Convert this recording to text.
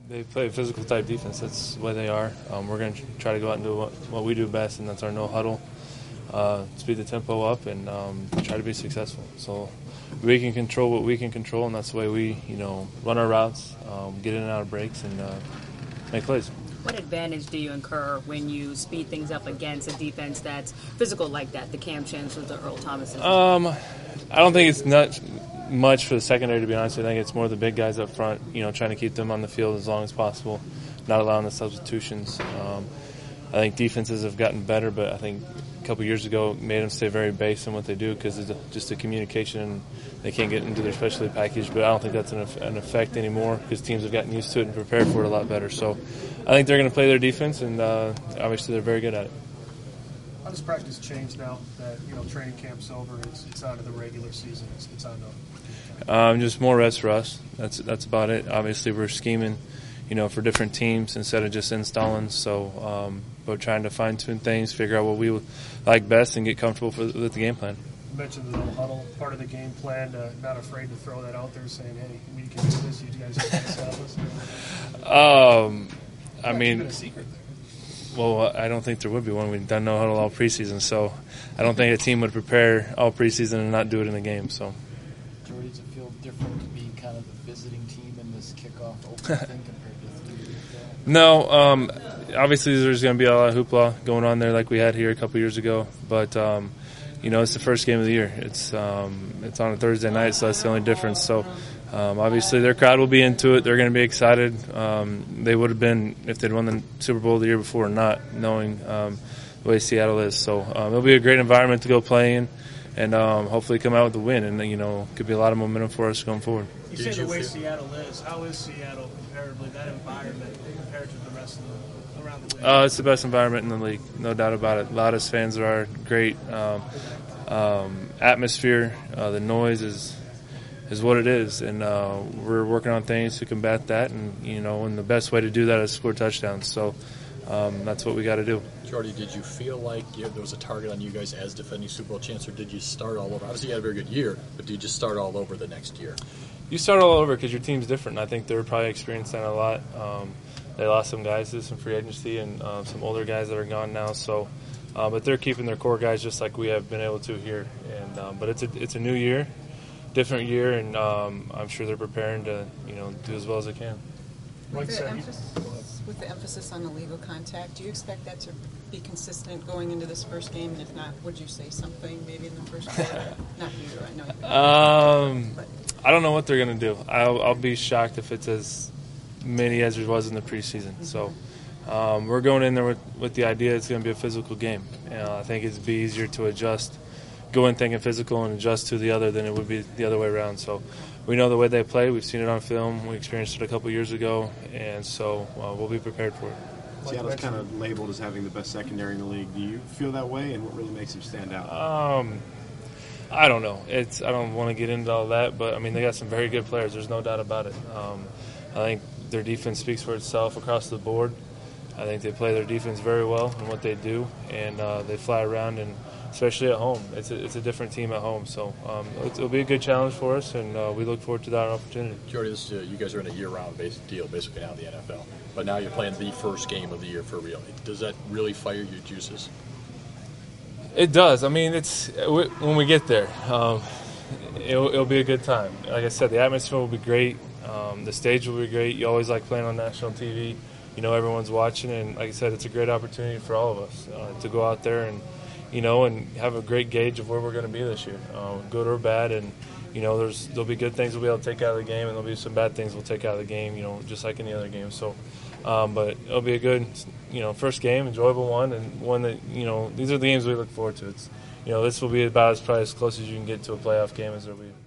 They play a physical type defense. That's the way they are. We're going to try to go out and do what we do best, and that's our no huddle, speed the tempo up, and try to be successful. So we can control what we can control, and that's the way we, run our routes, get in and out of breaks, and make plays. What advantage do you incur when you speed things up against a defense that's physical like that, the Cam Chancellors, the Earl Thomases? I don't think it's not much for the secondary, to be honest. I think it's more the big guys up front, trying to keep them on the field as long as possible, not allowing the substitutions. I think defenses have gotten better, but I think a couple years ago made them stay very base in what they do because it's just the communication. They can't get into their specialty package, but I don't think that's an effect anymore because teams have gotten used to it and prepared for it a lot better. So I think they're going to play their defense, and obviously they're very good at it. How does practice change now that training camp's over? It's on to the regular season. It's on to just more rest for us. That's about it. Obviously, we're scheming, for different teams instead of just installing. So we're trying to fine tune things, figure out what we like best, and get comfortable with the game plan. You mentioned the no huddle part of the game plan. Not afraid to throw that out there, saying, "Hey, we can do this. You guys are going to stop us." I mean. A secret there. Well, I don't think there would be one. We've done no huddle all preseason, so I don't think a team would prepare all preseason and not do it in the game. So, Jordy, does it feel different being kind of the visiting team in this kickoff open thing compared to 3 years ago? No, obviously there's going to be a lot of hoopla going on there like we had here a couple years ago, but it's the first game of the year. It's on a Thursday night, so that's the only difference. So. Obviously, their crowd will be into it. They're going to be excited. They would have been if they'd won the Super Bowl the year before, not knowing the way Seattle is. So it'll be a great environment to go play in, and hopefully come out with a win. And could be a lot of momentum for us going forward. You say the way Seattle is. How is Seattle comparatively, that environment compared to the rest of around the league? It's the best environment in the league, no doubt about it. A lot of fans are great. Atmosphere, the noise is what it is, and we're working on things to combat that, and the best way to do that is score touchdowns. So that's what we got to do. Jordy, did you feel like there was a target on you guys as defending Super Bowl champs, or did you start all over? Obviously, you had a very good year, but did you just start all over the next year? You start all over because your team's different. I think they're probably experiencing that a lot. They lost some guys to some free agency and some older guys that are gone now. So, but they're keeping their core guys just like we have been able to here. And but it's a new year. Different year, and I'm sure they're preparing to, do as well as they can. With the emphasis on illegal contact, do you expect that to be consistent going into this first game? And if not, would you say something maybe in the first quarter? Not you, I know you. I don't know what they're going to do. I'll be shocked if it's as many as there was in the preseason. Mm-hmm. So we're going in there with the idea it's going to be a physical game. I think it'd be easier to adjust. Go in thinking physical and adjust to the other than it would be the other way around. So we know the way they play. We've seen it on film. We experienced it a couple years ago, and so we'll be prepared for it. Seattle's kind of labeled as having the best secondary in the league. Do you feel that way, and what really makes them stand out? I don't know. I don't want to get into all that, but, they got some very good players. There's no doubt about it. I think their defense speaks for itself across the board. I think they play their defense very well in what they do, and they fly around, and especially at home. It's a different team at home. So it'll be a good challenge for us, and we look forward to that opportunity. Jordy, you guys are in a year-round deal basically now in the NFL, but now you're playing the first game of the year for real. Does that really fire your juices? It does. It's when we get there, it'll be a good time. Like I said, the atmosphere will be great. The stage will be great. You always like playing on national TV. Everyone's watching, and like I said, it's a great opportunity for all of us to go out there and have a great gauge of where we're going to be this year, good or bad. And there'll be good things we'll be able to take out of the game, and there'll be some bad things we'll take out of the game. Just like any other game. So, but it'll be a good, first game, enjoyable one, and one that these are the games we look forward to. It's this will be about probably as close as you can get to a playoff game as there will be.